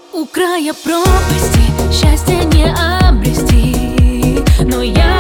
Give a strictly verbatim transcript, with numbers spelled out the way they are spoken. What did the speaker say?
У края пропасти счастья не обрести, но я